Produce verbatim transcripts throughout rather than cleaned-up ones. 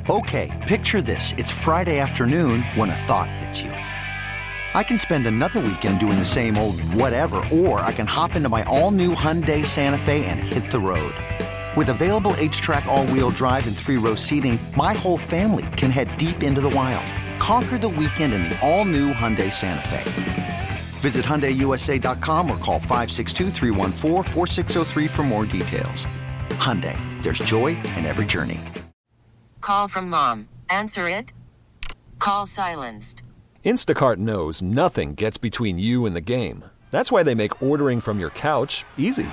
Okay, picture this. It's Friday afternoon when a thought hits you. I can spend another weekend doing the same old whatever, or I can hop into my all-new Hyundai Santa Fe and hit the road. With available H-Track all-wheel drive and three-row seating, my whole family can head deep into the wild. Conquer the weekend in the all-new Hyundai Santa Fe. Visit Hyundai U S A dot com or call five six two, three one four, four six zero three for more details. Hyundai, there's joy in every journey. Call from mom. Answer it. Call silenced. Instacart knows nothing gets between you and the game. That's why they make ordering from your couch easy.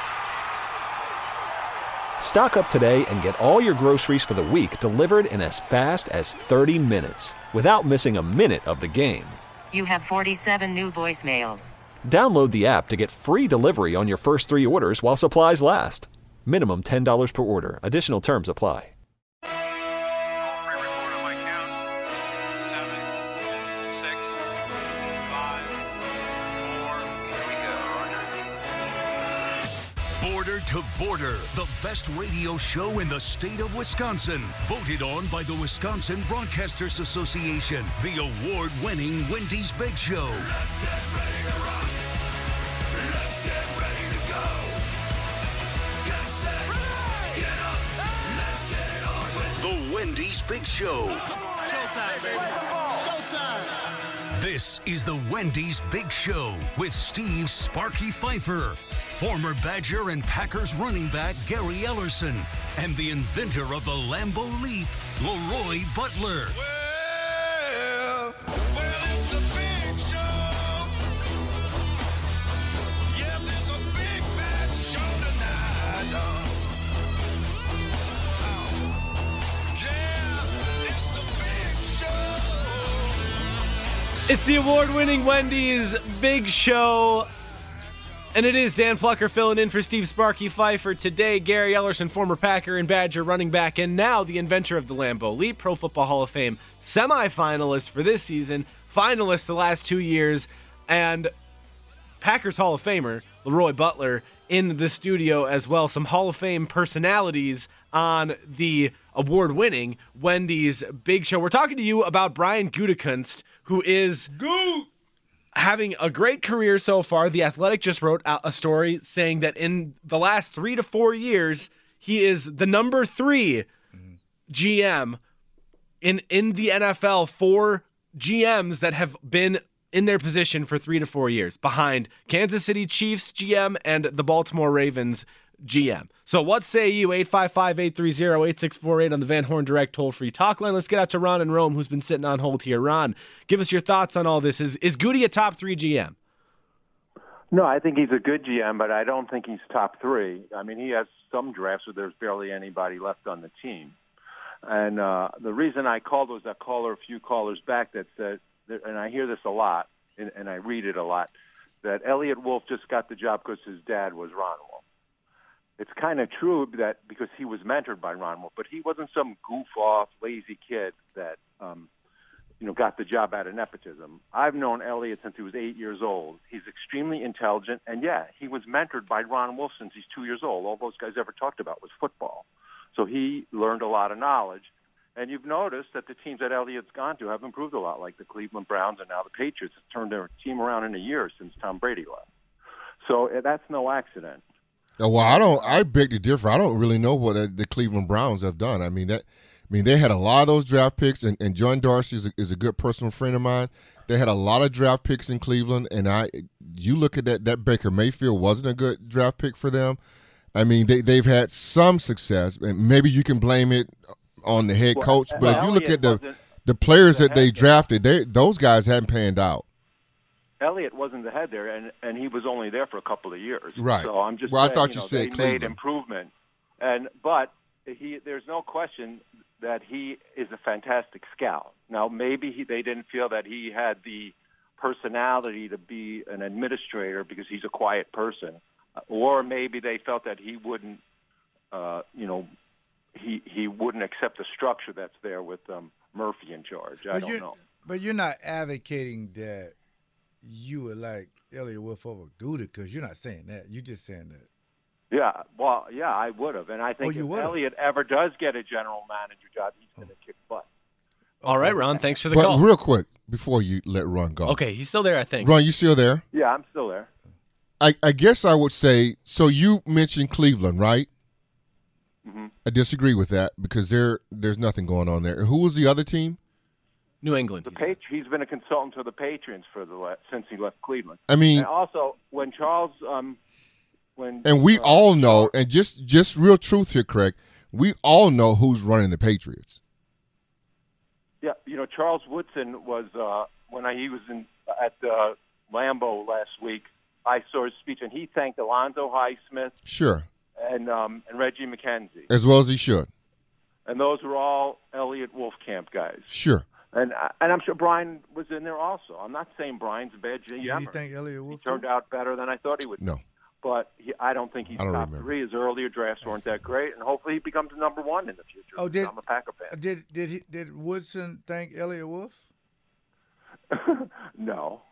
Stock up today and get all your groceries for the week delivered in as fast as thirty minutes without missing a minute of the game. You have forty-seven new voicemails. Download the app to get free delivery on your first three orders while supplies last. Minimum ten dollars per order. Additional terms apply. Border to Border, the best radio show in the state of Wisconsin. Voted on by the Wisconsin Broadcasters Association. The award-winning Wendy's Big Show. Let's get ready to rock. Let's get ready to go. Get set. Get up. Let's get it on with the Wendy's Big Show. Showtime, baby. Showtime. This is the Wendy's Big Show with Steve Sparky Pfeiffer, former Badger and Packers running back Gary Ellerson, and the inventor of the Lambeau Leap, Leroy Butler. Well, well, it's the big show. Yes, it's a big bad show tonight. Oh. Yeah, it's the big show. It's the award-winning Wendy's Big Show. And it is Dan Plucker filling in for Steve Sparky Pfeiffer. Today, Gary Ellerson, former Packer and Badger running back, and now the inventor of the Lambeau Leap, Pro Football Hall of Fame semifinalist for this season, finalist the last two years, and Packers Hall of Famer, Leroy Butler, in the studio as well. Some Hall of Fame personalities on the award-winning Wendy's Big Show. We're talking to you about Brian Gutekunst, who is... Goot! having a great career so far. The Athletic just wrote out a story saying that in the last three to four years, he is the number three mm-hmm. G M in, in the N F L for G Ms that have been in their position for three to four years, behind Kansas City Chiefs G M and the Baltimore Ravens G M. So what say you? eight five five, eight three zero, eight six four eight on the Van Horn Direct toll-free talk line. Let's get out to Ron in Rome, who's been sitting on hold here. Ron, give us your thoughts on all this. Is is Goody a top three G M? No, I think he's a good G M, but I don't think he's top three. I mean, he has some drafts where there's barely anybody left on the team. And uh, the reason I called was that caller a few callers back that said, and I hear this a lot, and, and I read it a lot, that Elliott Wolf just got the job because his dad was Ron Wolf. It's kind of true that because he was mentored by Ron Wolf, but he wasn't some goof-off, lazy kid that, um, you know, got the job out of nepotism. I've known Elliott since he was eight years old. He's extremely intelligent, and yeah, he was mentored by Ron Wolf since he's two years old. All those guys ever talked about was football. So he learned a lot of knowledge, and you've noticed that the teams that Elliott's gone to have improved a lot, like the Cleveland Browns and now the Patriots have turned their team around in a year since Tom Brady left. So that's no accident. Well, I don't. I beg to differ. I don't really know what the, the Cleveland Browns have done. I mean that. I mean they had a lot of those draft picks, and, and John Dorsey is a, is a good personal friend of mine. They had a lot of draft picks in Cleveland, and I. You look at that. That Baker Mayfield wasn't a good draft pick for them. I mean they they've had some success, and maybe you can blame it on the head coach. But well, if you look Elliott at the the players that they drafted, they those guys hadn't panned out. Elliott wasn't the head there, and, and he was only there for a couple of years. Right. So I'm just well, saying, I thought you, you know, said they Cleveland. made improvement, and but he there's no question that he is a fantastic scout. Now maybe he, they didn't feel that he had the personality to be an administrator because he's a quiet person, or maybe they felt that he wouldn't, uh, you know, he he wouldn't accept the structure that's there with um, Murphy in charge. I but don't know. But you're not advocating that you would like Elliott Wolf over Gutekunst, because you're not saying that. You're just saying that Yeah, well, yeah, I would have. And I think Oh, you if would've? Elliott ever does get a general manager job, he's going to kick butt. All right, Ron. Thanks for the But call. real quick, before you let Ron go. Okay, he's still there, I think. Ron, you still there? Yeah, I'm still there. I, I guess I would say, so you mentioned Cleveland, right? Mm-hmm. I disagree with that because there there's nothing going on there. Who was the other team? New England. The Patri- he's been a consultant to the Patriots for the le- since he left Cleveland. I mean, and also when Charles, um, when and we uh, all know, and just just real truth here, Craig, we all know who's running the Patriots. Yeah, you know, Charles Woodson was uh, when I, he was in at uh, Lambeau last week. I saw his speech, and he thanked Alonzo Highsmith Sure, and um, and Reggie McKenzie, as well as he should. and those were all Elliott Wolfcamp guys. Sure. And uh, and I'm sure Brian was in there also. I'm not saying Brian's a bad G M. Do you think Elliott He Wolf? turned out better than I thought he would. No. But he, I don't think he's I don't top remember. three. His earlier drafts weren't that great, and hopefully he becomes number one in the future. Oh, did I'm a Packer fan. did did he did Woodson thank Elliott Wolf? No.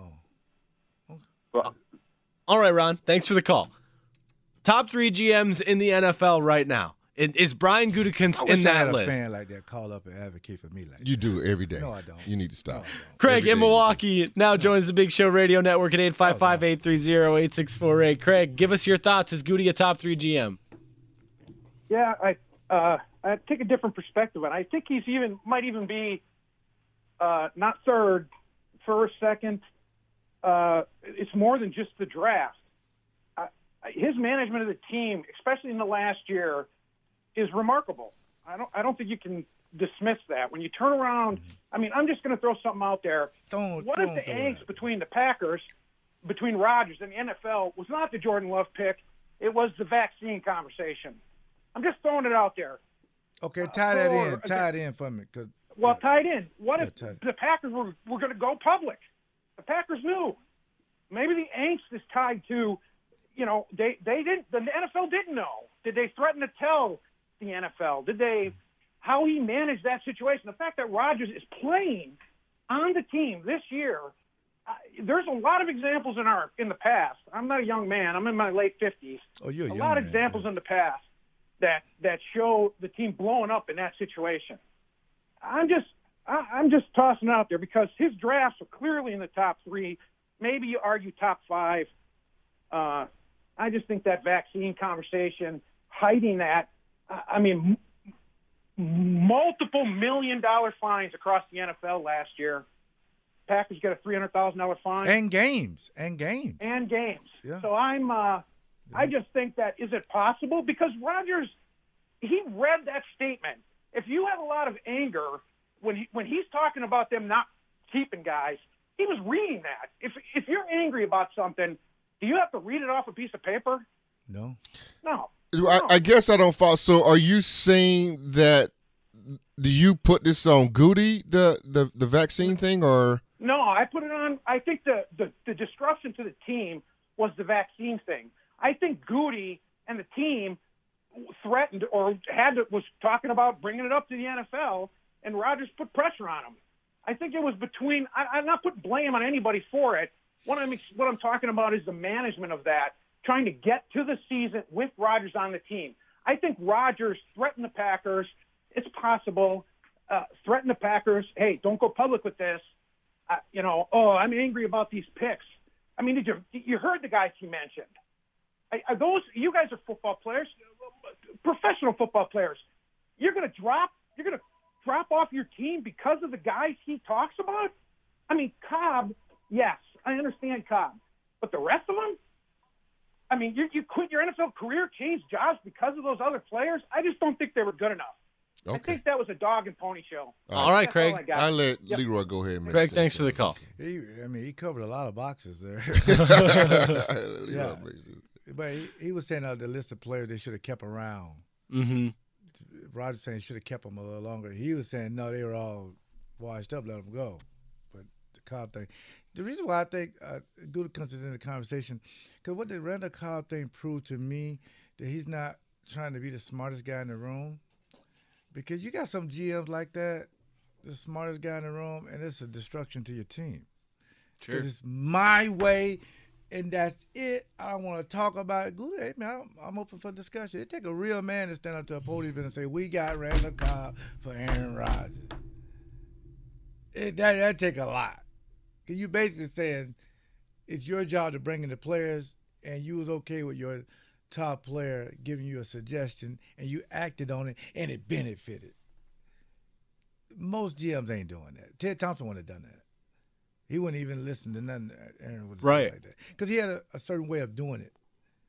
Oh, Well, All right, Ron. Thanks for the call. Top three G Ms in the N F L right now. Is is Brian Gutekunst I wish in I had that a list? fan like that call up and advocate for me like You that. do every day. No, I don't. You need to stop. No, I don't. Craig Every in day you Milwaukee now joins the Big Show Radio Network at eight five five, eight three zero, eight six four eight. Craig, give us your thoughts. Is Goody a top three G M? Yeah, I uh, I take a different perspective, and I think he's even might even be uh, not third, first, second. Uh, it's more than just the draft. Uh, his management of the team, especially in the last year, is remarkable. I don't I don't think you can dismiss that. When you turn around, I mean, I'm just going to throw something out there. Don't, What don't if the throw angst that. between the Packers, between Rodgers and the N F L, was not the Jordan Love pick? It was the vaccine conversation. I'm just throwing it out there. Okay, tie that Or- in. Tie it in for me, cause Well, tied in. What Yeah, if tied. the Packers were, were going to go public? The Packers knew. Maybe the angst is tied to, you know, they, they didn't, the N F L didn't know. Did they threaten to tell the N F L? Did they, how he managed that situation? The fact that Rodgers is playing on the team this year, uh, there's a lot of examples in our, in the past. I'm not a young man. I'm in my late fifties. oh, you're a A young lot of man. examples in the past that that show the team blowing up in that situation. I'm just I, I'm just tossing it out there because his drafts are clearly in the top three. Maybe you argue top five. Uh, I just think that vaccine conversation, hiding that. I, I mean, m- multiple million dollar fines across the N F L last year. Packers got a three hundred thousand dollar fine And games. And games. and games. Yeah. So I'm, uh, I just think that is it possible because Rodgers, he read that statement. If you have a lot of anger when he, when he's talking about them not keeping guys, he was reading that. If if you're angry about something, do you have to read it off a piece of paper? No. No. I, I guess I don't follow. So, are you saying that? Do you put this on Goody, the the the vaccine thing, or? No, I put it on. I think the, the, the disruption to the team was the vaccine thing. I think Goody and the team threatened or had to, was talking about bringing it up to the N F L, and Rodgers put pressure on him. I think it was between. I, I'm not putting blame on anybody for it. What I'm what I'm talking about is the management of that, trying to get to the season with Rodgers on the team. I think Rodgers threatened the Packers. It's possible. Uh, threatened the Packers. Hey, don't go public with this. Uh, you know, oh, I'm angry about these picks. I mean, did you you heard the guys he mentioned? Are, are those you guys are football players, professional football players? You're going to drop. You're going to drop off your team because of the guys he talks about. I mean, Cobb. Yes, I understand Cobb, but the rest of them. I mean, you you quit your N F L career, change jobs because of those other players. I just don't think they were good enough. Okay. I think that was a dog and pony show. All right, That's Craig. all I got. I let Yep. Leroy go ahead and make Craig, sense thanks of for the it. call. He, I mean, he covered a lot of boxes there. Leroy Yeah. makes sense. But he, he was saying uh, the list of players they should have kept around. Mm-hmm. Rodgers saying should have kept them a little longer. He was saying no, they were all washed up, let them go. But the Cobb thing, the reason why I think uh, Gutekunst is in the conversation, because what the Randall Cobb thing proved to me that he's not trying to be the smartest guy in the room. Because you got some G Ms like that, the smartest guy in the room, and it's a destruction to your team. Sure. It's my way. and that's it. I don't want to talk about it. Good, hey, man, I'm, I'm open for discussion. It take a real man to stand up to a podium and say, we got Randall Cobb for Aaron Rodgers. It, that that take a lot. Because you basically saying it's your job to bring in the players, and you was okay with your top player giving you a suggestion, and you acted on it, and it benefited. Most G Ms ain't doing that. Ted Thompson wouldn't have done that. He wouldn't even listen to nothing Aaron would say Right. like that. Because he had a, a certain way of doing it.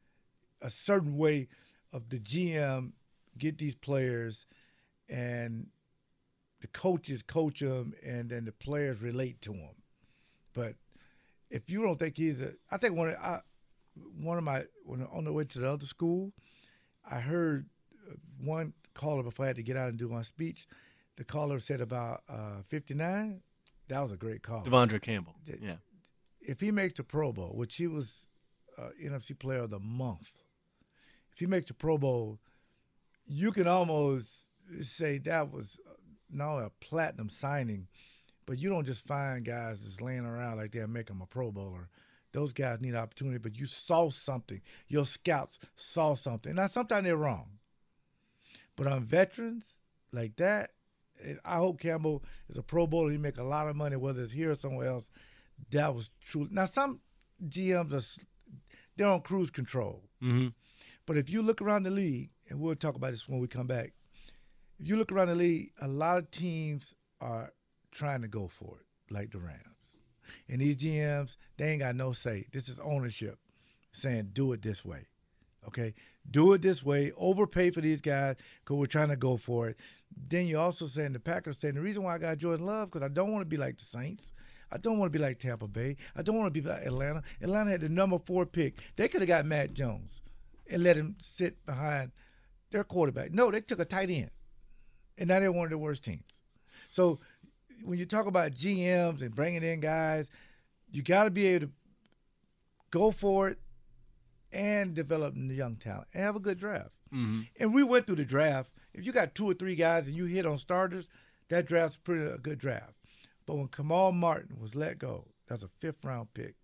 A certain way of the G M get these players, and the coaches coach them, and then the players relate to them. But if you don't think he's a, I think one of I, one of my when on the way to the other school, I heard one caller before I had to get out and do my speech. The caller said about uh, fifty-nine. That was a great call. Devondre Campbell. Yeah. If he makes the Pro Bowl, which he was uh, N F C Player of the Month, if he makes the Pro Bowl, you can almost say that was not only a platinum signing, but you don't just find guys just laying around like that and make them a Pro Bowler. Those guys need opportunity, but you saw something. Your scouts saw something. Now, sometimes they're wrong. But on veterans like that, and I hope Campbell is a Pro Bowler. He make a lot of money, whether it's here or somewhere else. That was true. Now, some G Ms, are they're on cruise control. Mm-hmm. But if you look around the league, and we'll talk about this when we come back, if you look around the league, a lot of teams are trying to go for it, like the Rams. And these G Ms, they ain't got no say. This is ownership saying, do it this way, okay? Do it this way, overpay for these guys because we're trying to go for it. Then you're also saying, the Packers saying, the reason why I got Jordan Love because I don't want to be like the Saints. I don't want to be like Tampa Bay. I don't want to be like Atlanta. Atlanta had the number four pick. They could have got Matt Jones and let him sit behind their quarterback. No, they took a tight end, and now they're one of the worst teams. So when you talk about G Ms and bringing in guys, you got to be able to go for it and develop young talent and have a good draft. Mm-hmm. And we went through the draft. If you got two or three guys and you hit on starters, that draft's pretty a good draft. But when Kamal Martin was let go, that's a fifth-round pick,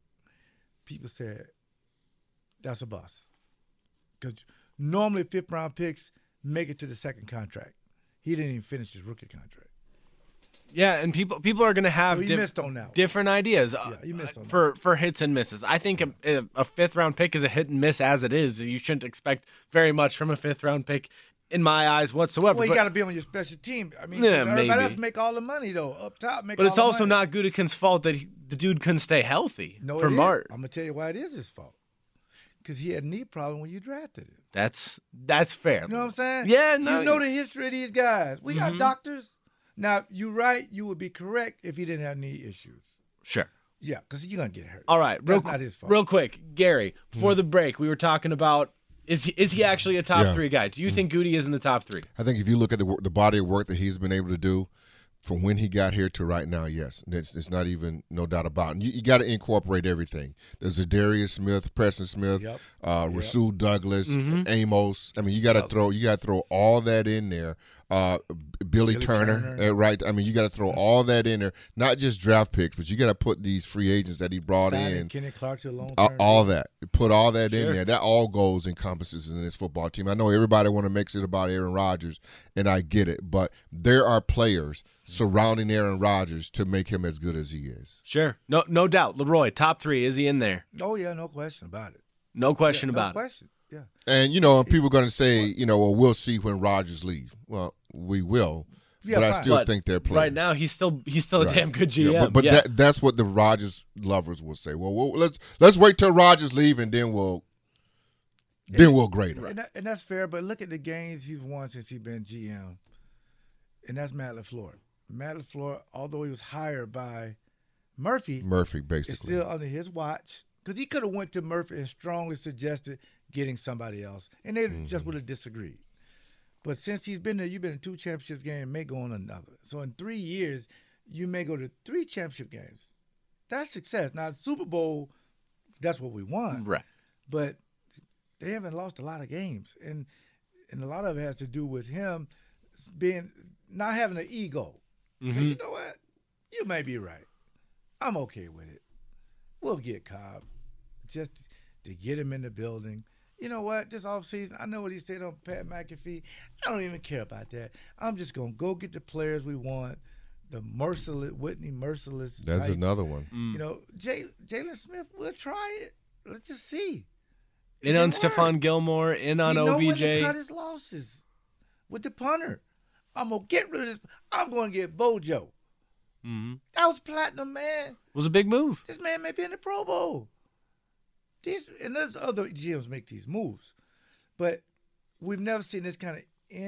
people said, that's a bust. Because normally fifth-round picks make it to the second contract. He didn't even finish his rookie contract. Yeah, and people people are going to have So he diff- missed on that one. different ideas Yeah, he missed on that for, for hits and misses. I think a, a fifth-round pick is a hit and miss as it is. You shouldn't expect very much from a fifth-round pick in my eyes whatsoever. Well, you But- got to be on your special team. I mean, Yeah, everybody maybe. else make all the money, though. Up top, make But all it's the also money. not Gutekunst's fault that he, the dude couldn't stay healthy No, for it is. Martin. I'm going to tell you why it is his fault. Because he had a knee problem when you drafted him. That's that's fair. You know what I'm saying? Yeah, no. You know the history of these guys. We got Mhm. doctors. Now, you're right. You would be correct if he didn't have knee issues. Sure. Yeah, because you're going to get hurt. All right, real, That's not his fault. real quick, Gary, before the break, we were talking about is he, is he actually a top Yeah. three guy? Do you think Goody is in the top three? I think if you look at the wor- the body of work that he's been able to do from when he got here to right now, yes, it's, it's not even no doubt about it. And you, you got to incorporate everything. There's a Darius Smith, Preston Smith, Yep. uh, Yep. Rasul Douglas, Mhm. Amos. I mean, you got to Yep. throw you got to throw all that in there. Uh, Billy, Billy Turner, Turner. uh, right? I mean, you got to throw all that in there. Not just draft picks, but you got to put these free agents that he brought Signing in. Kenny Clark to a long Uh, term. all that, put all that Sure. in there. That all goes encompasses in this football team. I know everybody want to make it about Aaron Rodgers, and I get it, but there are players surrounding Aaron Rodgers to make him as good as he is. Sure. No no doubt. Leroy, top three. Is he in there? Oh, yeah, no question about it. No question Yeah, about no it. question. Yeah. And you know, and people are going to say, you know, well, we'll see when Rodgers leave. Well, we will, Yeah, but I fine. still But think they're players. Right now, he's still he's still a Right. damn good G M. Yeah, but but yeah. that, that's what the Rodgers lovers will say. Well, well, let's let's wait till Rodgers leave, and then we'll then we'll grade him. And, that, and that's fair, but look at the games he's won since he's been G M, and that's Matt LaFleur. Matt LaFleur, although he was hired by Murphy, Murphy, it's basically. still under his watch because he could have went to Murphy and strongly suggested getting somebody else, and they Mm-hmm. just would have disagreed. But since he's been there, you've been in two championship games, may go on another. So in three years, you may go to three championship games. That's success. Now, Super Bowl, that's what we want. Right. But they haven't lost a lot of games, and and a lot of it has to do with him being not having an ego. So Mhm. you know what? You may be right. I'm okay with it. We'll get Cobb. just to get him in the building. You know what? This offseason, I know what he said on Pat McAfee. I don't even care about that. I'm just going to go get the players we want, the merciless, Whitney Merciless. That's types. another one. Mm. You know, Jay, Jalen Smith, we'll try it. Let's just see. In on Stephon Gilmore, in on you know O B J. When to cut his losses with the punter. I'm going to get rid of this. I'm going to get Bojo. Mm-hmm. That was platinum, man. It was a big move. This man may be in the Pro Bowl. These and there's other G Ms make these moves, but we've never seen this kind of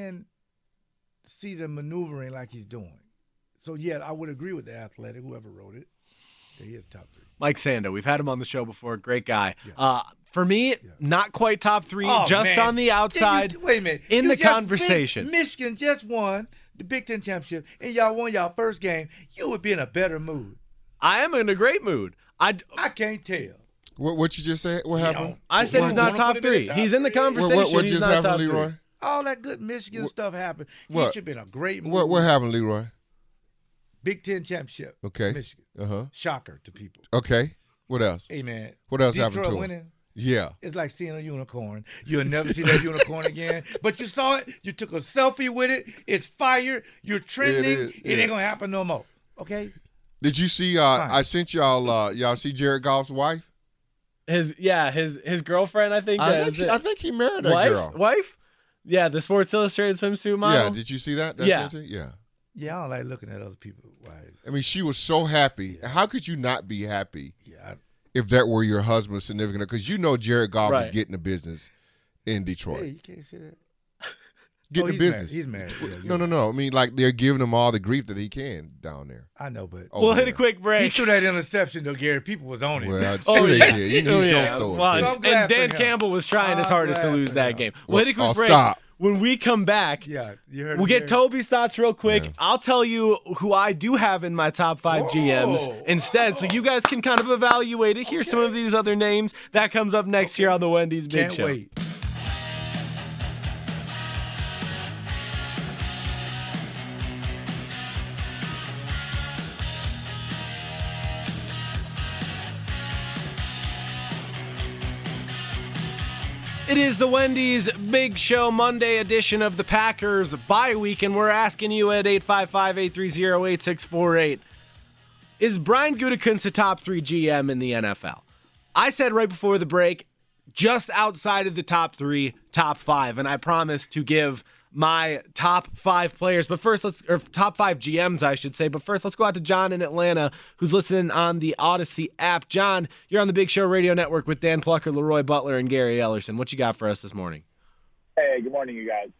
in-season maneuvering like he's doing. So yeah, I would agree with the Athletic, whoever wrote it, that he is top three. Mike Sando, we've had him on the show before. Great guy. Yeah. Uh, for me, Yeah. not quite top three, Oh, just man. on the outside. You- wait a minute. In You the just- conversation. Michigan just won the Big Ten championship, and y'all won y'all first game. You would be in a better mood. I am in a great mood. I I can't tell. What what you just said? What You happened? know, I said What, he's you not wanna top put him in three. the top He's in the three? What, conversation. what, what He's just not happened, top Leroy? three. All that good Michigan stuff happened. He what? should be in a great mood. What what happened, Leroy? Big Ten championship. Okay. Michigan. Uh huh. Shocker to people. Okay. What else? Hey, man. What else Detroit happened to him? winning. Yeah. It's like seeing a unicorn. You'll never see that unicorn again. But you saw it. You took a selfie with it. It's fire. You're trending. It, is, it yeah. ain't going to happen no more. Okay? Did you see? Uh, Fine. I sent y'all. Uh, y'all see Jared Goff's wife? His yeah, his his girlfriend. I think. I that think, is she, it. I think he married that wife. girl. Wife. Yeah, the Sports Illustrated swimsuit model. Yeah. Did you see that? That Yeah. sent you? Yeah. Yeah, I don't like looking at other people. wives. I mean, she was so happy. How could you not be happy Yeah. I, if that were your husband's significant? Because you know Jared Goff Right. is getting the business in Detroit. hey, you can't say that. Getting Oh, the he's business. Married. He's married. Yeah, No, you're no, no. I mean, like they're giving him all the grief that he can down there. right. I know, but over We'll hit a there. quick he break. threw that interception, though, Gary. People was on it. Well, Oh, sure yeah. they did. You need Oh, to yeah. go throw it. Well, So I'm and glad Dan for him. Campbell was trying his I'm hardest to glad lose for that him. game. Well, We'll hit a quick oh, break. stop. When we come back, Yeah, you heard we'll him, get Gary? Toby's thoughts real quick. Yeah. I'll tell you who I do have in my top five G Ms Whoa. instead, so you guys can kind of evaluate it. Here's some of these other names. That comes up next here on the Wendy's Big Can't Show. wait. It is the Wendy's Big Show Monday edition of the Packers bye week, and we're asking you at eight five five, eight three zero, eight six four eight, is Brian Gutekunst a top three G M in the N F L? I said right before the break, just outside of the top three, top five, and I promised to give my top five players. But first, let's or top five G Ms, I should say. But first, let's go out to John in Atlanta, who's listening on the Odyssey app. John, you're on the Big Show Radio Network with Dan Plucker, Leroy Butler, and Gary Ellerson. What you got for us this morning? Hey, good morning, you guys.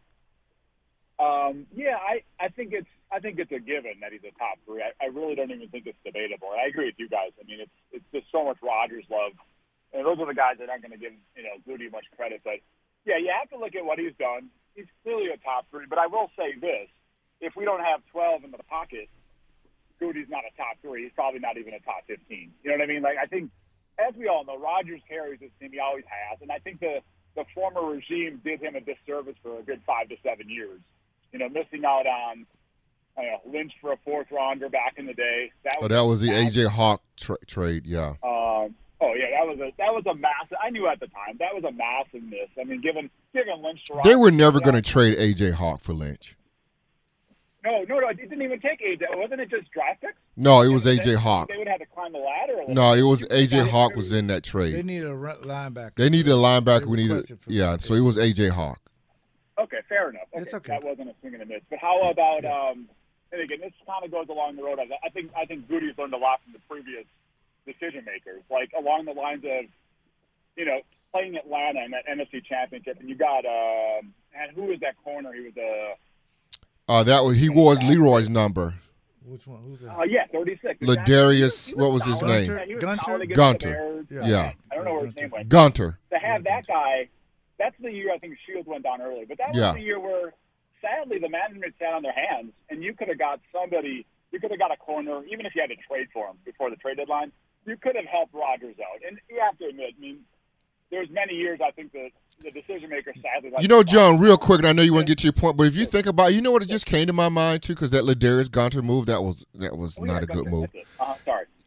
Um, yeah, I, I think it's I think it's a given that he's a top three. I, I really don't even think it's debatable. And I agree with you guys. I mean, it's it's just so much Rodgers love, and those are the guys that aren't going to give you know Goody much credit. But yeah, you have to look at what he's done. He's clearly a top three. But I will say this: if we don't have twelve in the pocket, Goody's not a top three. He's probably not even a top fifteen. You know what I mean? Like I think, as we all know, Rodgers carries this team. He always has, and I think the the former regime did him a disservice for a good five to seven years. You know, missing out on I don't know, Lynch for a fourth rounder back in the day. That was Oh, that was the A J Hawk tra- trade. Yeah. Um, oh yeah, that was a that was a massive. I knew at the time that was a massive miss. I mean, given given Lynch, to They were Rodgers, never yeah. going to trade A J Hawk for Lynch. No, no, no. It didn't even take A J. Wasn't it just draft picks? No, it was They- A J Hawk. They would have to climb the ladder. A little No, it bit. was You A J got it Hawk through. was in that They trade. need a run- linebacker. They needed a linebacker. They We needed, requested for yeah. So it was A J Hawk. Okay, fair enough. Okay, It's okay. That wasn't a swing and a miss. But how about um? And again, this kind of goes along the road. I I think I think Goody's learned a lot from the previous decision makers, like along the lines of, you know, playing Atlanta in that N F C Championship, and you got um, and who was that corner? He was a Uh, that was he wore Leroy's number. Which one? Who's that? uh, yeah, thirty-six. Ladarius, He what was his solid. name? Yeah, he was Gunter? solid against Gunter. the Bears. Yeah. Yeah. I don't know where his name went. Gunter. To have that guy, that's the year I think Shields went down early. But that was Yeah. the year where, sadly, the management sat on their hands, and you could have got somebody, you could have got a corner, even if you had to trade for him before the trade deadline, you could have helped Rodgers out. And you have to admit, I mean, there's many years I think that the decision maker sadly. You know, John, real quick, and I know you want to get to your point, but if you think about it, you know what it just came to my mind, too, because that Ladarius Gunter move, that was that was Oh, yeah, not a good Gunter, move. that's it. Uh-huh, sorry. Yeah.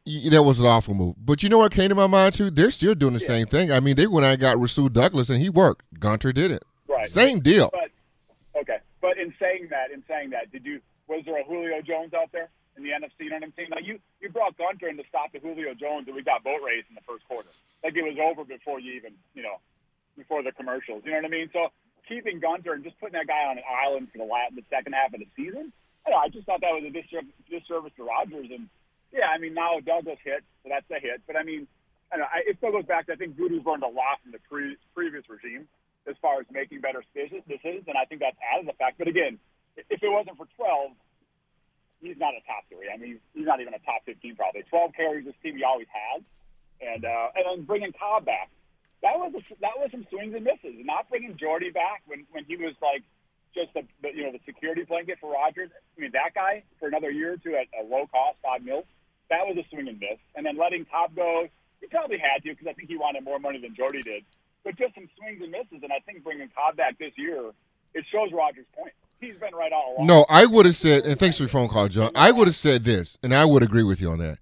y- that was an awful move. But you know what came to my mind too? They're still doing the Yeah. same thing. I mean, they went out and got Rasul Douglas, and he worked. Gunter didn't. Right. Same deal. But okay. But in saying that, in saying that, did you was there a Julio Jones out there in the N F C? You know what I'm saying? Now you you brought Gunter in to stop the Julio Jones, and we got boat race in the first quarter. Like it was over before you even you know before the commercials. You know what I mean? So keeping Gunter and just putting that guy on an island for the la- the second half of the season, I, don't know, I just thought that was a disservice, disservice to Rodgers. And yeah, I mean now Douglas hit, so that's a hit. But I mean, I don't know, I, it still goes back to I think Goody's learned a lot from the pre- previous regime as far as making better decisions, and I think that's added the fact. But again, if it wasn't for twelve, he's not a top three. I mean, he's not even a top fifteen probably. twelve carries this team he always has, and uh, and then bringing Cobb back, that was a, that was some swings and misses. Not bringing Jordy back when, when he was like just the, the you know the security blanket for Rodgers. I mean, that guy for another year or two at a low cost, five mil, that was a swing and miss. And then letting Cobb go, he probably had to because I think he wanted more money than Jordy did. But just some swings and misses, and I think bringing Cobb back this year, it shows Rodgers' point. He's been right all along. No, I would have said, and thanks for your phone call, John. I would have said this, and I would agree with you on that.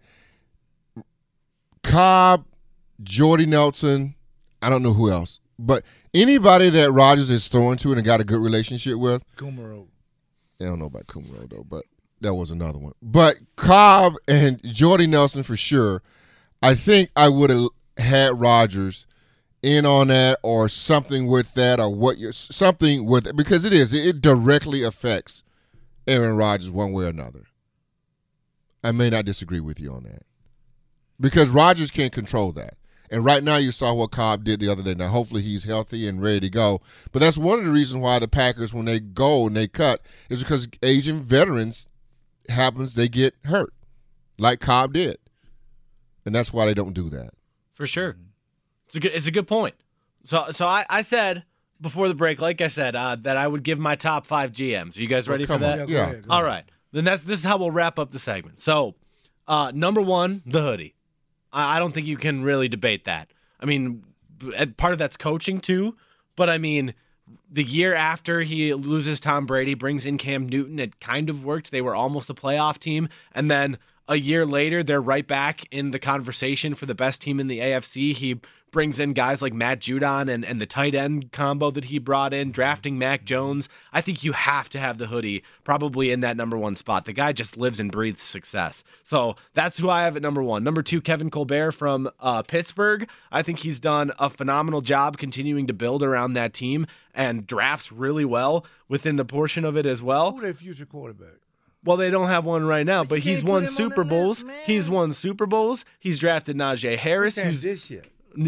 Cobb, Jordy Nelson, I don't know who else, but anybody that Rodgers is throwing to and got a good relationship with. Kumaro. I don't know about Kumaro, though, but that was another one. But Cobb and Jordy Nelson for sure, I think I would have had Rodgers in on that or something with that or what you something with it because it is it directly affects Aaron Rodgers one way or another. I may not disagree with you on that because Rodgers can't control that. And right now you saw what Cobb did the other day. Now hopefully he's healthy and ready to go. But that's one of the reasons why the Packers, when they go and they cut, is because aging veterans happens they get hurt like Cobb did. And that's why they don't do that. For sure. It's a good, it's a good point. So so I, I said before the break, like I said, uh, that I would give my top five G Ms. Are you guys ready oh, for that? On. Yeah. yeah. All right. Then that's this is how we'll wrap up the segment. So, uh, number one, the hoodie. I, I don't think you can really debate that. I mean, part of that's coaching too, but I mean, the year after he loses Tom Brady, brings in Cam Newton, it kind of worked. They were almost a playoff team, and then a year later, they're right back in the conversation for the best team in the A F C. He brings in guys like Matt Judon and, and the tight end combo that he brought in, drafting Mac Jones. I think you have to have the hoodie probably in that number one spot. The guy just lives and breathes success. So that's who I have at number one. Number two, Kevin Colbert from uh, Pittsburgh. I think he's done a phenomenal job continuing to build around that team and drafts really well within the portion of it as well. Who their future quarterback? Well, they don't have one right now, but You he's can't put won him on Super the Bowls. list, man. He's won Super Bowls. He's drafted Najee Harris. Who's Who's this year?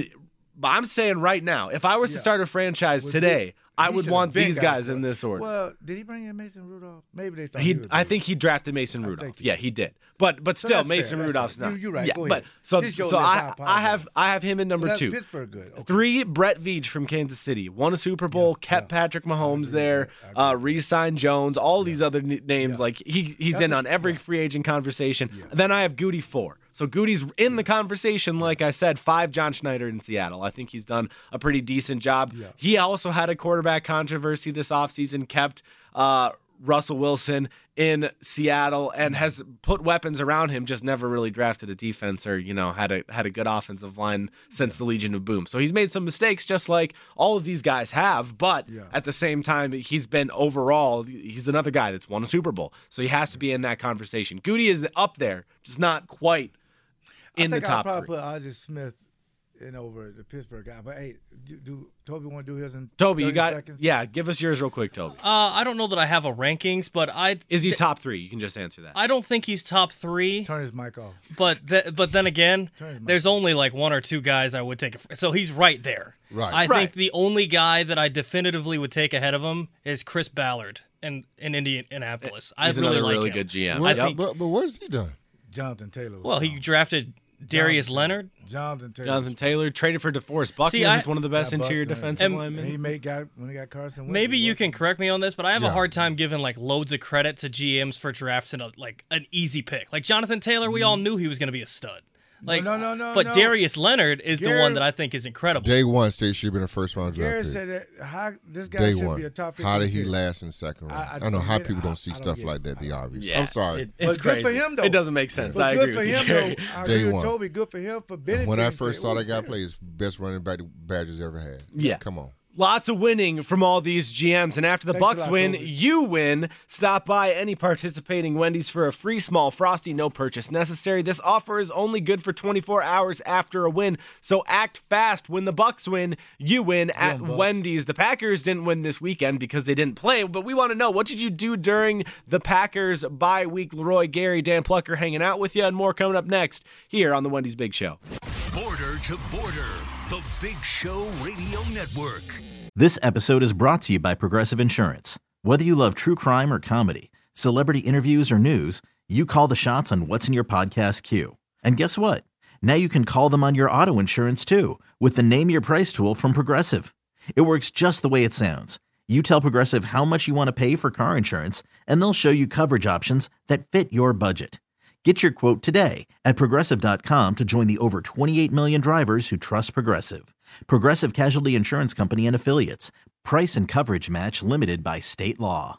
But I'm saying right now, if I was to Yeah. start a franchise Would today, be- I he would should've want been these got guys it. in this order. Well, did he bring in Mason Rudolph? Maybe they thought He, would I do think it. he drafted Mason I Rudolph. think he Yeah, did. he did. But but So still, that's fair, Mason that's Rudolph's fair. not. You- you're right. Yeah, Go but ahead. so This your so list, I how I have powerful. I have him in number so that's two. Pittsburgh good. Okay. Three, Brett Veach from Kansas City. Won a Super Bowl, Yeah, kept yeah. Patrick Mahomes agree there, with that. I uh, agree. re-signed Jones, all these other n- names. Yeah. Like he he's That's in a- on every yeah. free agent conversation. Yeah. Then I have Goody four. So Goody's in the conversation, like I said, five John Schneider in Seattle. I think he's done a pretty decent job. Yeah. He also had a quarterback controversy this offseason, kept uh, Russell Wilson in Seattle and has put weapons around him, just never really drafted a defense or, you know, had a had a good offensive line since the Legion of Boom. So he's made some mistakes just like all of these guys have, but Yeah. at the same time, he's been overall, he's another guy that's won a Super Bowl. So he has to be in that conversation. Goody is up there, just not quite in I the think top I'll three. probably put Ozzie Smith in over the Pittsburgh guy. But hey, do, do Toby want to do his in Toby, you thirty got, seconds? yeah, give us yours real quick, Toby. Uh, I don't know that I have a rankings, but I Is he top three? You can just answer that. I don't think he's top three. Turn his mic off. But th- but then again, Turn his mic there's only like one or two guys I would take. A, so he's right there. Right. I Right. think the only guy that I definitively would take ahead of him is Chris Ballard in in Indianapolis. I He's really another like really him. good G M. What, I think- but, but what has he done? Jonathan Taylor. was Well, he gone. drafted Darius Jonathan Leonard. Jonathan Taylor. Jonathan Taylor traded for DeForest Buckner, See, I- who's one of the best Got interior Buckner. defensive And- linemen. And he made got when he got Carson Wentz. Maybe he you wasn't- can correct me on this, but I have a Yeah. hard time giving like loads of credit to G Ms for drafts and a, like an easy pick. Like Jonathan Taylor, we all knew he was going to be a stud. Like, no, no, no, But no. Darius Leonard is Gary- the one that I think is incredible. Day one said he should have been a first round draft Garrett pick. said that how, this guy Day should one. be a top fifty How did he pick. last in the second round? I- I I, just don't know don't how get it. people I- don't see I don't stuff get like it. that. The obvious. Yeah, I'm sorry. it- it's But good for crazy. him, though. It doesn't make sense. But I good agree for with you, him, Gary. though. I Day agree with one. Toby. Good for him for benefiting. When I first saw Say, that guy "Ooh, play, his best running back the Badgers ever had. Yeah. Come on. Lots of winning from all these G Ms, and after the Thanks a Bucks lot, win, Toby. you win. Stop by any participating Wendy's for a free small Frosty, no purchase necessary. This offer is only good for twenty-four hours after a win, so act fast. When the Bucks win, you win at Bucks. Wendy's. The Packers didn't win this weekend because they didn't play, but we want to know, what did you do during the Packers bye week? Leroy, Gary, Dan Plucker hanging out with you, and more coming up next here on the Wendy's Big Show. Border to Border, the Big Show Radio Network. This episode is brought to you by Progressive Insurance. Whether you love true crime or comedy, celebrity interviews or news, you call the shots on what's in your podcast queue. And guess what? Now you can call them on your auto insurance too with the Name Your Price tool from Progressive. It works just the way it sounds. You tell Progressive how much you want to pay for car insurance, and they'll show you coverage options that fit your budget. Get your quote today at Progressive dot com to join the over twenty-eight million drivers who trust Progressive. Progressive Casualty Insurance Company and Affiliates. Price and coverage match limited by state law.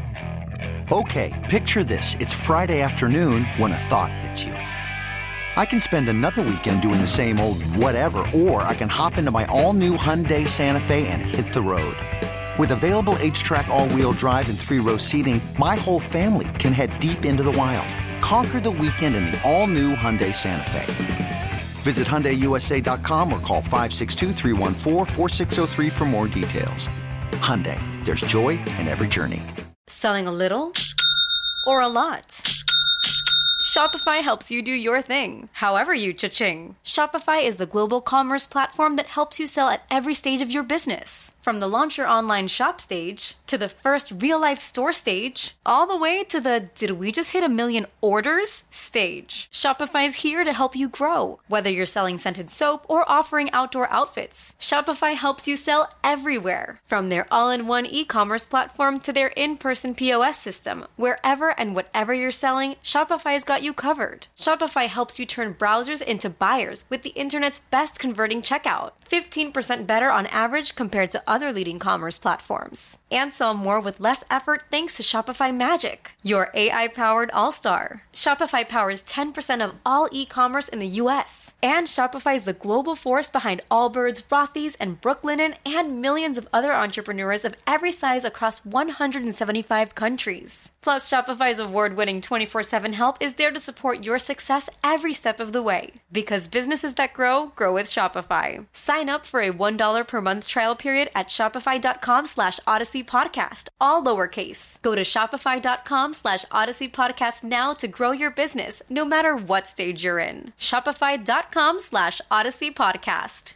Okay, picture this. It's Friday afternoon when a thought hits you. I can spend another weekend doing the same old whatever, or I can hop into my all-new Hyundai Santa Fe and hit the road. With available H-Track all-wheel drive and three-row seating, my whole family can head deep into the wild. Conquer the weekend in the all-new Hyundai Santa Fe. Visit Hyundai U S A dot com or call five six two, three one four, four six zero three for more details. Hyundai, there's joy in every journey. Selling a little or a lot? Shopify helps you do your thing, however you cha-ching. Shopify is the global commerce platform that helps you sell at every stage of your business. From the launch your online shop stage, to the first real-life store stage, all the way to the did we just hit a million orders stage. Shopify's here to help you grow. Whether you're selling scented soap or offering outdoor outfits, Shopify helps you sell everywhere. From their all-in-one e-commerce platform to their in-person P O S system, wherever and whatever you're selling, Shopify's got you covered. Shopify helps you turn browsers into buyers with the internet's best converting checkout. fifteen percent better on average compared to other leading commerce platforms. And sell more with less effort thanks to Shopify Magic, your A I-powered all-star. Shopify powers ten percent of all e-commerce in the U S. And Shopify is the global force behind Allbirds, Rothy's, and Brooklinen, and millions of other entrepreneurs of every size across one hundred seventy-five countries. Plus, Shopify's award-winning twenty-four seven help is there to support your success every step of the way. Because businesses that grow, grow with Shopify. Sign up for a one dollar per month trial period at shopify.com slash Odyssey Podcast, all lowercase. Go to shopify.com slash Odyssey Podcast now to grow your business, no matter what stage you're in. Shopify.com slash Odyssey Podcast.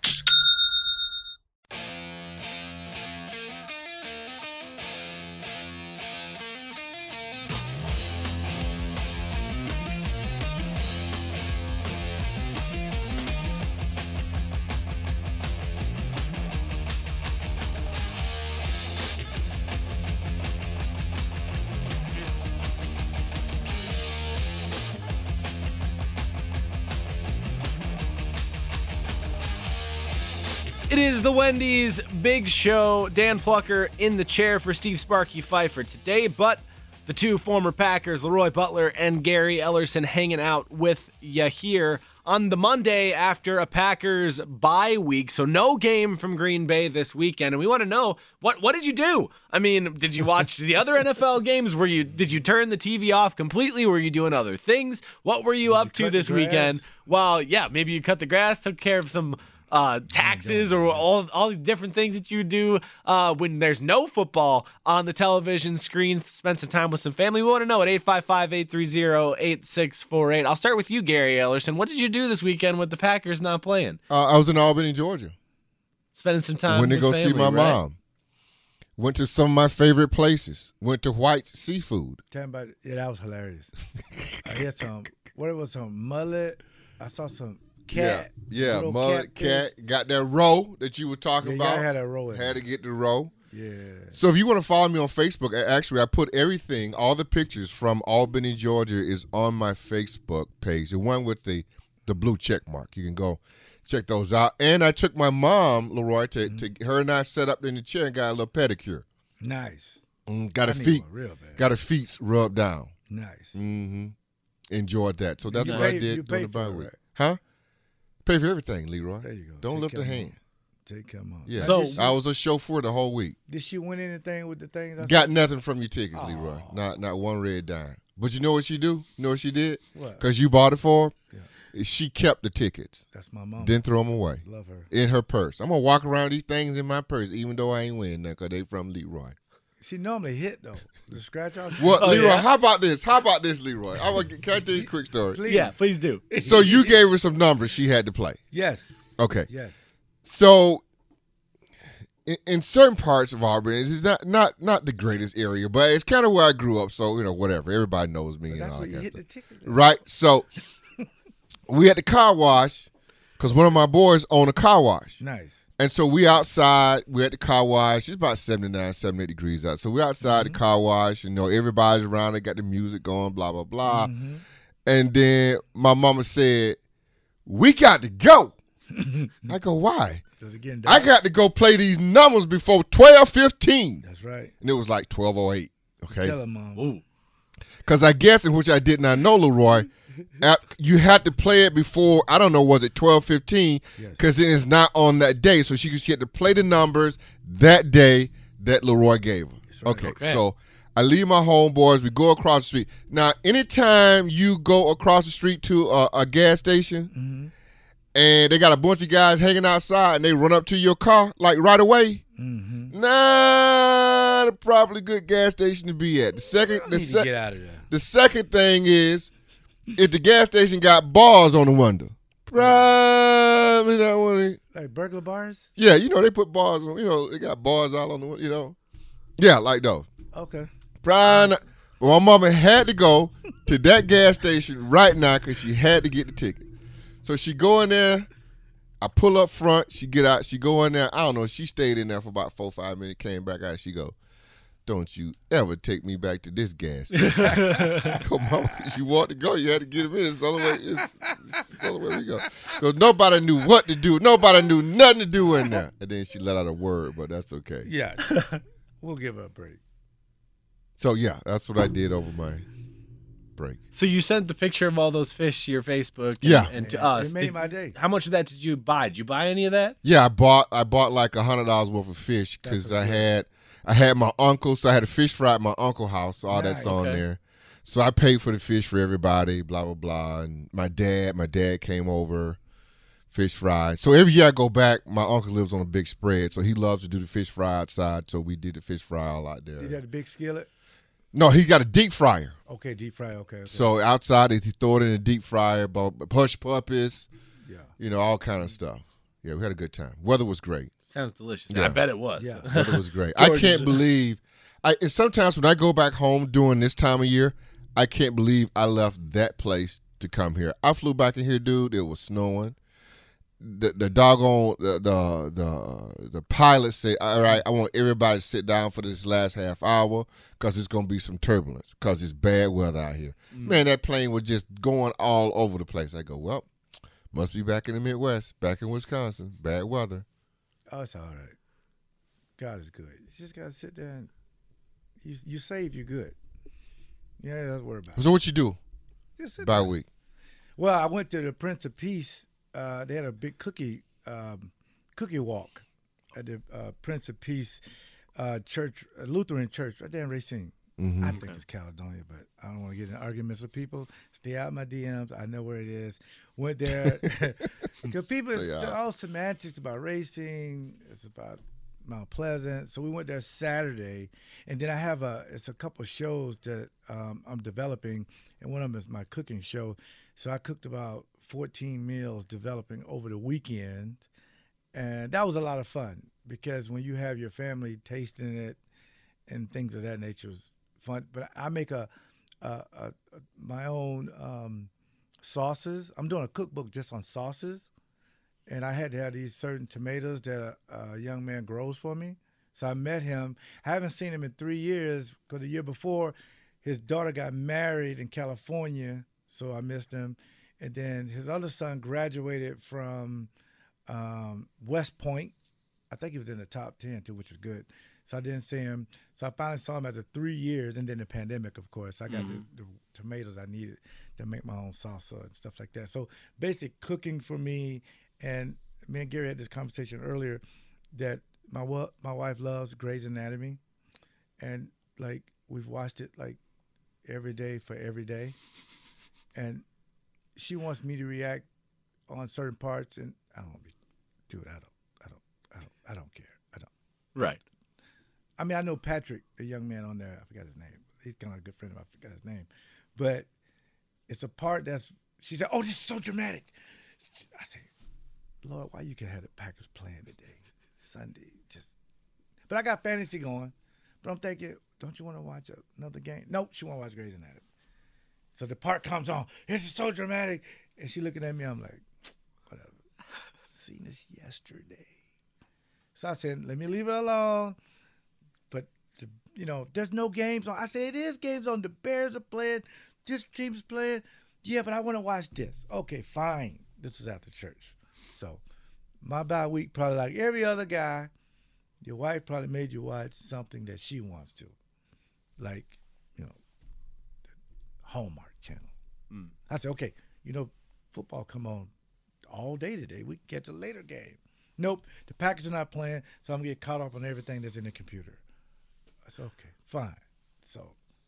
It is the Wendy's Big Show. Dan Plucker in the chair for Steve Sparky Pfeiffer today, but the two former Packers, Leroy Butler and Gary Ellerson, hanging out with you here on the Monday after a Packers bye week. So no game from Green Bay this weekend, and we want to know, what what did you do? I mean, did you watch the other N F L games? Were you did you turn the T V off completely? Were you doing other things? What were you Did up you to cut this the grass? weekend? Well, yeah, maybe you cut the grass, took care of some Uh, taxes, or all all the different things that you do uh, when there's no football on the television screen. Spend some time with some family. We want to know at eight five five, eight three zero, eight six four eight. I'll start with you, Gary Ellerson. What did you do this weekend with the Packers not playing? Uh, I was in Albany, Georgia. Spending some time Went to with go family, see my right? mom. Went to some of my favorite places. Went to White's Seafood. Tell me about it. Yeah, that was hilarious. I had some, what it was, some mullet. I saw some cat. Yeah, yeah, little mullet, catfish. cat. Got that roll that you were talking Yeah, about. y'all had that roll in Had there. to get the roll. Yeah. So if you want to follow me on Facebook, a- actually, I put everything, all the pictures from Albany, Georgia is on my Facebook page. The one with the the blue check mark. You can go check those out. And I took my mom, Leroy, to, mm-hmm. to her and I sat up in the chair and got a little pedicure. Nice. Mm, got I her need feet, one real bad. got her feet rubbed down. Nice. Mm-hmm. Enjoyed that. So that's You what pay- I did you during the paid bye for it, week. right? Huh? Pay for everything, Leroy. There you go. Don't Take lift a care of hand. mom. Take care of mom. Yeah. Now, did she- I was a chauffeur the whole week. Did she win anything with the things? I Got said? nothing from your tickets, Leroy. Not not one red dime. But you know what she do? You know what she did? What? Because you bought it for her? Yeah. She kept the tickets. That's my mom. Didn't throw them away. Love her. In her purse. I'm going to walk around these things in my purse, even though I ain't winning nothing because they from Leroy. She normally hit, though. The scratch off. What, Oh, Leroy, yeah. how about this? How about this, Leroy? I want, can I tell you a quick story? Please. Yeah, please do. So you gave her some numbers she had to play. Yes. Okay. Yes. So in, in certain parts of Auburn, it's not not not the greatest area, but it's kind of where I grew up. So you know, whatever. Everybody knows me and That's all where that you kind hit of the stuff. ticket. Right. So we had the car wash because one of my boys owned a car wash. Nice. And so we outside, we at the car wash. It's about seventy-nine, seventy-eight degrees out. So we outside Mm-hmm. the car wash, you know, everybody's around. They got the music going, blah, blah, blah. Mm-hmm. And then my mama said, we got to go. I go, why? Because again, I got to go play these numbers before twelve fifteen. That's right. And it was like twelve oh eight, okay? Tell her, mom. Because I guess, in which I did not know, Leroy, ap- you had to play it before, I don't know, was it twelve fifteen? Because it is not on that day. So she, she had to play the numbers that day that Leroy gave her. Okay, Okay. so I leave my homeboys. We go across the street. Now, anytime you go across the street to a, a gas station Mm-hmm. and they got a bunch of guys hanging outside and they run up to your car, like right away, Mm-hmm. not a probably good gas station to be at. The second, the, need to sec- get out of there. the second thing is, if the gas station got bars on the window, probably not one. of- Like burglar bars? Yeah, you know they put bars on. You know they got bars all on the window. You know, yeah, like those. Okay. Probably not. But my mama had to go to that gas station right now because she had to get the ticket. So she go in there. I pull up front. She get out. She go in there. I don't know. She stayed in there for about four, five minutes. Came back out. She go, don't you ever take me back to this gas station. Come on, because you want to go. You had to get him in. It's the only way, it's, it's the only way we go. Because nobody knew what to do. Nobody knew nothing to do in there. And then she let out a word, but that's okay. Yeah. We'll give her a break. So, yeah, that's what I did over my break. So you sent the picture of all those fish to your Facebook and, Yeah. and to It us. made Did- my day. How much of that did you buy? Did you buy any of that? Yeah, I bought I bought like a hundred dollars worth of fish because I had I had my uncle, so I had a fish fry at my uncle's house, so all that's Nice. on Okay. there. So I paid for the fish for everybody, blah blah blah. And my dad, my dad came over, fish fry. So every year I go back, my uncle lives on a big spread, so he loves to do the fish fry outside. So we did the fish fry all out there. Did you have a big skillet? No, he got a deep fryer. Okay, deep fry. Okay. okay. So outside, he throw it in a deep fryer, about hush puppies, Yeah. you know, all kind of stuff. Yeah, we had a good time. Weather was great. Sounds delicious. Yeah. I bet it was. Yeah. Weather was great. I George can't is- believe. I and sometimes when I go back home during this time of year, I can't believe I left that place to come here. I flew back in here, dude. It was snowing. The the doggone the the the, the pilot said, "All right, I want everybody to sit down for this last half hour because it's gonna be some turbulence because it's bad weather out here." Mm. Man, that plane was just going all over the place. I go, well, must be back in the Midwest, back in Wisconsin, bad weather. Oh, it's all right. God is good. You just gotta sit there and you you save, you're good. Yeah, that's worry about it. So what you do Just sit by there. week? Well, I went to the Prince of Peace. Uh, they had a big cookie um, cookie walk at the uh, Prince of Peace uh, Church, uh, Lutheran Church, right there in Racine. Mhm. I think it's Caledonia, but I don't want to get in arguments with people. Stay out of my D Ms. I know where it is. Went there because people it's Stay out. all semantics about racing. It's about Mount Pleasant. So we went there Saturday, and then I have a it's a couple shows that um, I'm developing, and one of them is my cooking show. So I cooked about fourteen meals developing over the weekend, and that was a lot of fun because when you have your family tasting it and things of that nature is fun. But I make a, a, a, a my own um, sauces. I'm doing a cookbook just on sauces, and I had to have these certain tomatoes that a, a young man grows for me. So I met him. I haven't seen him in three years because the year before, his daughter got married in California, so I missed him. and then his other son graduated from um, West Point. I think he was in the top ten too, which is good. So I didn't see him. So I finally saw him after three years, and then the pandemic, of course. I got Mhm. the, the tomatoes I needed to make my own salsa and stuff like that. So basic cooking for me, and me and Gary had this conversation earlier that my wa- my wife loves Grey's Anatomy, and like we've watched it like every day for every day, and she wants me to react on certain parts, and I don't be, dude, I don't, I don't, I don't, I don't care. I don't. Right. I mean, I know Patrick, the young man on there. I forgot his name. He's kind of a good friend of mine. I forgot his name, but it's a part that's. She said, "Oh, this is so dramatic." I say, "Lord, why you can have the Packers playing today, Sunday?" Just, but I got fantasy going. But I'm thinking, don't you want to watch another game? Nope, she want to watch Grey's Anatomy. So the part comes on. This is so dramatic, and she looking at me. I'm like, whatever. Seen this yesterday. So I said, let me leave it alone. But, the, you know, there's no games on. I said, it is games on. The Bears are playing. This team's playing. Yeah, but I want to watch this. Okay, fine. This is after church. So my bye week probably like every other guy, your wife probably made you watch something that she wants to. Like, you know, the Hallmark Channel. Mm. I said, okay, you know, football come on all day today. We can catch a later game. Nope, the Packers are not playing, so I'm going to get caught up on everything that's in the computer. I said, okay, fine. So,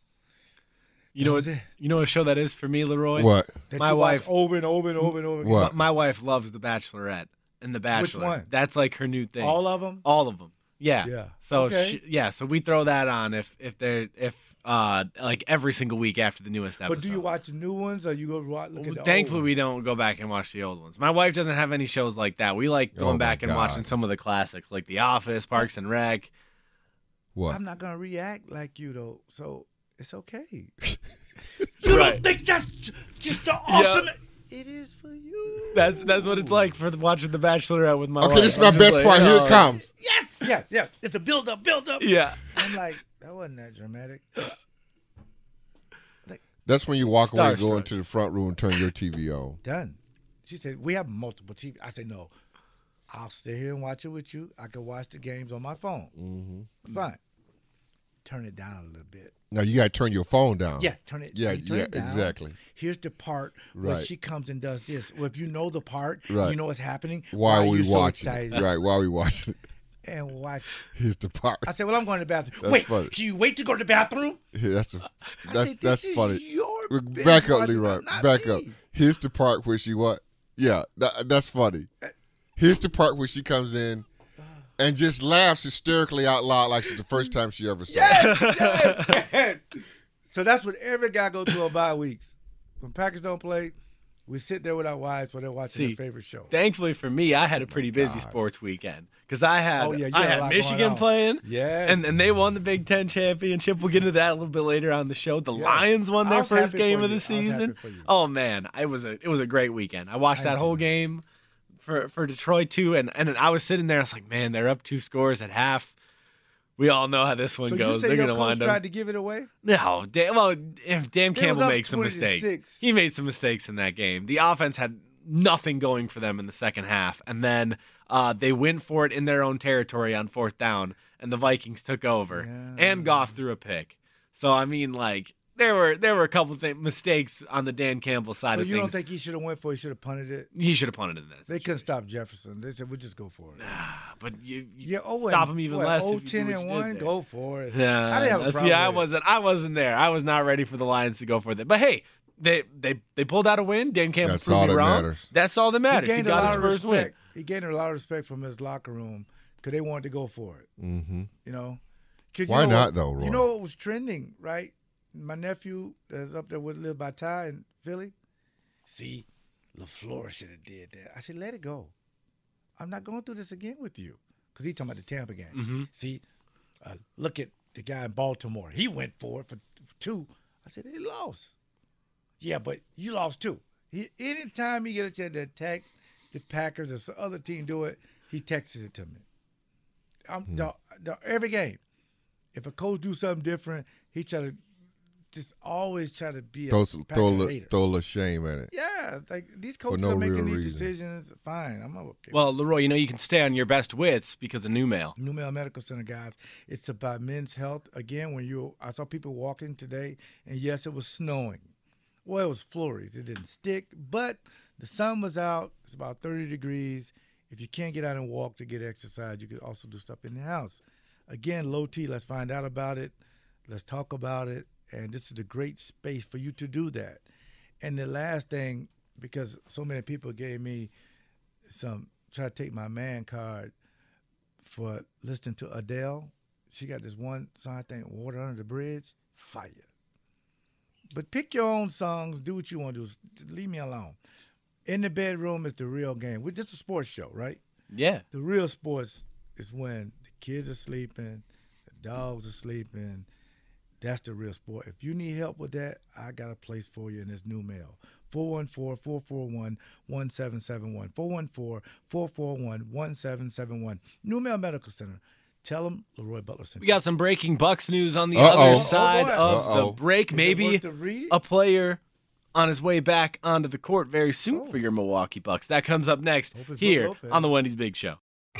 You know that what? was it. You know what show that is for me, Leroy? What? That My you watch wife over and over and over and over again. What? My wife loves The Bachelorette and The Bachelor. Which one? That's like her new thing. All of them? All of them. Yeah. Yeah. So Okay. she, yeah, so we throw that on if if they're if uh like every single week after the newest episode. But do you watch the new ones or you go watch, look at the Thankfully, old we ones? don't go back and watch the old ones. My wife doesn't have any shows like that. We like going Oh, my back and God. watching some of the classics, like The Office, Parks and Rec. What? I'm not going to react like you, though, so it's okay. you Right. don't think that's j- just the awesome... It is for you. That's that's what it's like for the, watching The Bachelorette with my wife. Okay, this is my I'm just best like, part. Here oh. it comes. Yes! Yeah, yeah. It's a build-up, build-up. Yeah. I'm like, that wasn't that dramatic. That's when you walk away, go Starstruck. into the front room, and turn your T V on. Done. She said, we have multiple T V. I said, no. I'll stay here and watch it with you. I can watch the games on my phone. Mm-hmm. Fine. Turn it down a little bit. Now you got to turn your phone down. Yeah, turn it. Yeah, you turn yeah, it down. exactly. Here's the part where Right. she comes and does this. Well, if you know the part, Right. you know what's happening. Why are you we so watching excited? it? Right, why are we watching it? And watch. Here's the part. I said, well, I'm going to the bathroom. That's Wait, funny. do you wait to go to the bathroom? Yeah, that's a, I that's said, that's this is funny. your Back up, business, Leroy. not Back me. up. Here's the part where she what? Yeah, that, that's funny. Here's the part where she comes in and just laughs hysterically out loud like it's the first time she ever saw it. Yes, yes, yes. So that's what every guy goes through on bye weeks. When Packers don't play, we sit there with our wives while they're watching See, their favorite show. Thankfully for me, I had a pretty busy sports weekend because I had Oh, yeah, you I had a had lot going Michigan on. playing, Yes. and and they won the Big Ten championship. We'll get into that a little bit later on the show. The Yeah. Lions won I their was first happy game for of the you. I was happy season. for you. Oh man, it was a it was a great weekend. I watched I that see whole that. game for for Detroit too, and and I was sitting there. I was like, man, they're up two scores at half. We all know how this one So goes. you say They're your gonna coach wind tried up. to give it away? No, Dan, well, if Dan They was Campbell up makes some twenty to mistakes, six. he made some mistakes in that game. The offense had nothing going for them in the second half, and then uh, they went for it in their own territory on fourth down, and the Vikings took over, and Goff threw a pick. So I mean, like there were there were a couple of th- mistakes on the Dan Campbell side So of you don't things. think he should have went for it? He should have punted it? He should have punted in this. They couldn't stop Jefferson. They said, we'll just go for it. But you, you Yeah, oh, stop and him even what, less. oh, if you do ten what and you did one, there. go for it. Yeah, I didn't have a see, problem I with it. wasn't. I wasn't there. I was not ready for the Lions to go for it. But hey, they they they pulled out a win. Dan Campbell That's proved all me that wrong. matters. That's all that matters. He He, gained a got lot his of first win. respect. He gained a lot of respect from his locker room because they wanted to go for it. Mm-hmm. You know, 'Cause you Why know not, what- though, Roy? You know what was trending, right? My nephew that's up there with live by Ty in Philly. See, LaFleur should have did that. I said, let it go. I'm not going through this again with you because he's talking about the Tampa game. Mhm. See, uh, look at the guy in Baltimore. He went for it for, for two. I said, he lost. Yeah, but you lost too. He, anytime he get a chance to attack the Packers or some other team do it, he texts it to me. I'm, the, the, every game, if a coach do something different, he try to just always try to be throw, a some, Packer throw, a little, hater. throw a little shame at it. Yeah, like these For coaches no are making real these reason. decisions. Fine, I'm okay. Well, Leroy, you know you can stay on your best wits because of New Mail. New Mail Medical Center, guys. It's about men's health. Again, when you, I saw people walking today, and yes, it was snowing. Well, it was flurries. It didn't stick, but the sun was out. It's about thirty degrees. If you can't get out and walk to get exercise, you could also do stuff in the house. Again, low T, let's find out about it. Let's talk about it. And this is a great space for you to do that. And the last thing, because so many people gave me some, try to take my man card for listening to Adele. She got this one song, I think, Water Under the Bridge, fire. But pick your own songs, do what you want to do. Just leave me alone. In the Bedroom is the real game. We're just a sports show, right? Yeah. The real sports is when the kids are sleeping, the dogs are sleeping. That's the real sport. If you need help with that, I got a place for you in this New Mail. four one four, four four one, one seven seven one. four one four, four four one, one seven seven one. New Mail Medical Center. Tell them Leroy Butler sent We got some breaking Bucks news on the Uh-oh. other side Oh, of Uh-oh. the break. Is it Maybe worth the read? a player on his way back onto the court very soon for your Milwaukee Bucks. That comes up next Hope it's here Brook Lopez. on the Wendy's Big Show.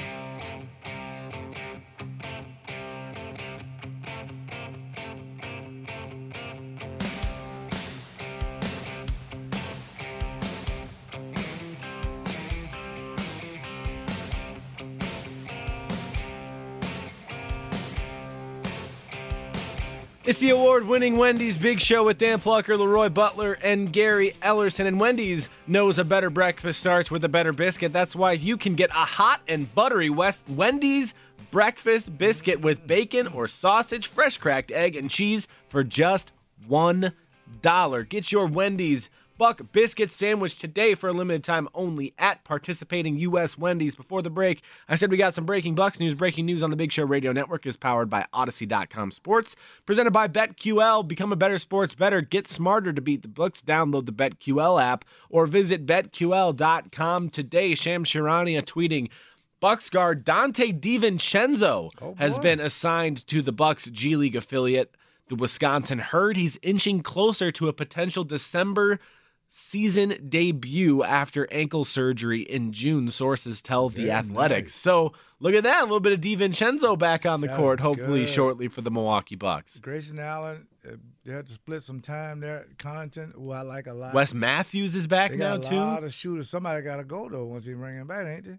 It's the award-winning Wendy's Big Show with Dan Plucker, Leroy Butler, and Gary Ellerson. And Wendy's knows a better breakfast starts with a better biscuit. That's why you can get a hot and buttery West Wendy's breakfast biscuit with bacon or sausage, fresh cracked egg, and cheese for just one dollar. Get your Wendy's Buck Biscuit Sandwich today for a limited time only at participating U S Wendy's. Before the break, I said we got some breaking Bucks news. Breaking news on the Big Show Radio Network is powered by Odyssey dot com Sports. Presented by BetQL. Become a better sports better. Get smarter to beat the books. Download the BetQL app or visit bet Q L dot com today. Shams Charania tweeting, Bucks guard Dante DiVincenzo Oh, has boy. been assigned to the Bucks G League affiliate, the Wisconsin Herd. He's inching closer to a potential December season debut after ankle surgery in June, sources tell The Very Athletics. nice. So look at that, a little bit of DiVincenzo back on the Yeah, court, hopefully good. shortly for the Milwaukee Bucks. Grayson Allen, uh, they had to split some time there. Connaughton, who I like a lot. Wes Matthews is back they now got a too. lot of shooters. Somebody got to go, though, once he bring him back, ain't they?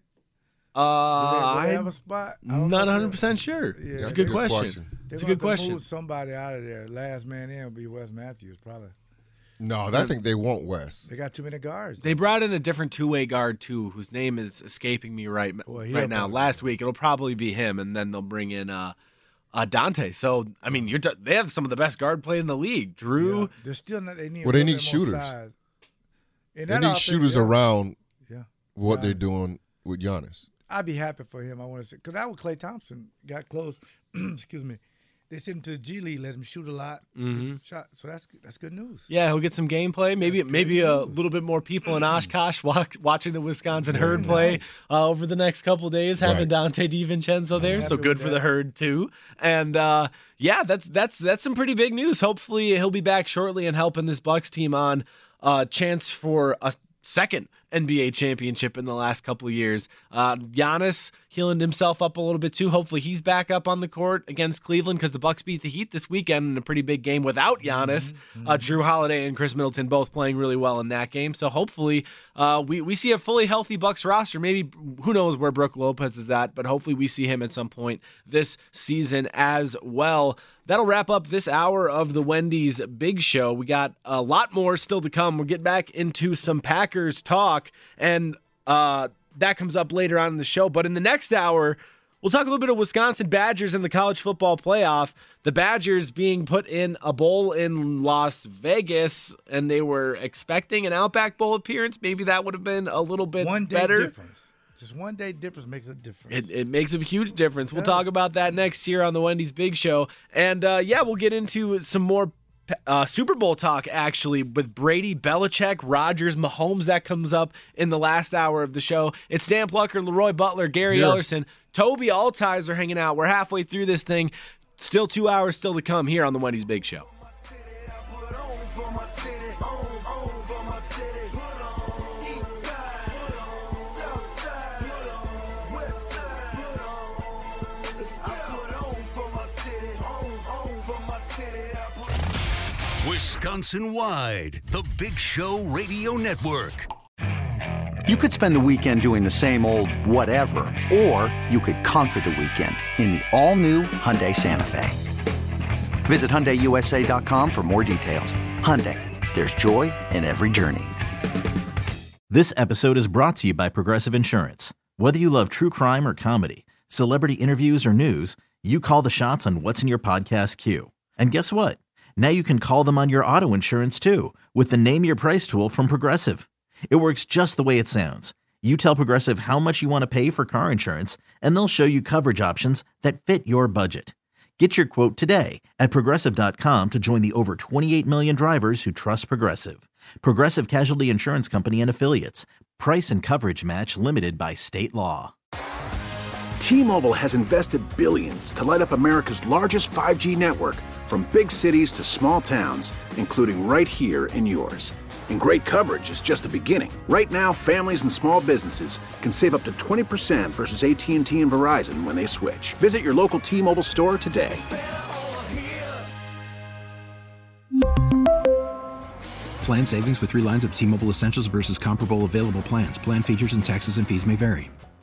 Uh, Do they, will they have I'm a spot? I don't not know. one hundred percent sure. Yeah. It's That's a good question. They're It's a gonna good have to question. Move somebody out of there. Last man in will be Wes Matthews, probably. No, I think they want West. They got too many guards. They brought in a different two-way guard too, whose name is escaping me right Well, he'll right now. probably Last week it'll probably be him, and then they'll bring in uh, uh Dante. So I mean, you're t- they have some of the best guard play in the league. Drew, Yeah, they're still not. They need. Well, a they little need bit more shooters. size. In They that need offense, shooters yeah. around Yeah. what Yeah. they're doing with Giannis. I'd be happy for him. I want to say because that was Klay Thompson got close. Excuse me. They sent him to the G League, let him shoot a lot, get Mhm. some shot. So that's that's good news. yeah, he'll get some gameplay. Maybe That's maybe good a news. little bit more people in Oshkosh watch, watching the Wisconsin Very Herd play nice. uh, over the next couple days, having Right. Dante DiVincenzo there. So happy good with for the that. Herd too. And uh, yeah, that's that's that's some pretty big news. Hopefully he'll be back shortly and helping this Bucks team on a chance for a second N B A championship in the last couple of years. Uh, Giannis healing himself up a little bit too. Hopefully he's back up on the court against Cleveland because the Bucks beat the Heat this weekend in a pretty big game without Giannis. Mm-hmm. Uh, Drew Holiday and Chris Middleton both playing really well in that game. So hopefully uh, we, we see a fully healthy Bucks roster. Maybe who knows where Brook Lopez is at, but hopefully we see him at some point this season as well. That'll wrap up this hour of the Wendy's Big Show. We got a lot more still to come. We'll get back into some Packers talk, and uh, that comes up later on in the show. But in the next hour, we'll talk a little bit of Wisconsin Badgers in the college football playoff. The Badgers being put in a bowl in Las Vegas, and they were expecting an Outback Bowl appearance. Maybe that would have been a little bit One day better. difference. Just one day difference makes a difference. It, it makes a huge difference. We'll Yes. talk about that next here on the Wendy's Big Show. And uh, yeah, we'll get into some more uh, Super Bowl talk, actually, with Brady, Belichick, Rodgers, Mahomes. That comes up in the last hour of the show. It's Dan Plucker, Leroy Butler, Gary Here. Ellerson, Toby Altizer hanging out. We're halfway through this thing. Still two hours still to come here on the Wendy's Big Show. Wisconsin-wide, the Big Show Radio Network. You could spend the weekend doing the same old whatever, or you could conquer the weekend in the all-new Hyundai Santa Fe. Visit Hyundai U S A dot com for more details. Hyundai, there's joy in every journey. This episode is brought to you by Progressive Insurance. Whether you love true crime or comedy, celebrity interviews or news, you call the shots on what's in your podcast queue. And guess what? Now you can call them on your auto insurance too with the Name Your Price tool from Progressive. It works just the way it sounds. You tell Progressive how much you want to pay for car insurance, and they'll show you coverage options that fit your budget. Get your quote today at Progressive dot com to join the over twenty-eight million drivers who trust Progressive. Progressive Casualty Insurance Company and Affiliates. Price and coverage match limited by state law. T-Mobile has invested billions to light up America's largest five G network, from big cities to small towns, including right here in yours. And great coverage is just the beginning. Right now, families and small businesses can save up to twenty percent versus A T and T and Verizon when they switch. Visit your local T-Mobile store today. Plan savings with three lines of T-Mobile Essentials versus comparable available plans. Plan features and taxes and fees may vary.